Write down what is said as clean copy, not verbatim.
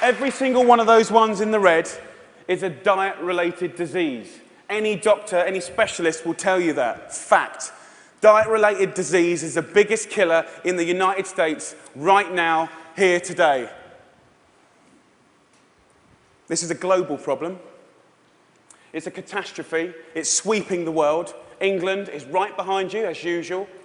Every single one of those ones in the red is a diet-related disease. Any doctor, any specialist will tell you that. Fact. Diet-related disease is the biggest killer in the United States right now, here today. This is a global problem. It's a catastrophe. It's sweeping the world. England is right behind you, as usual.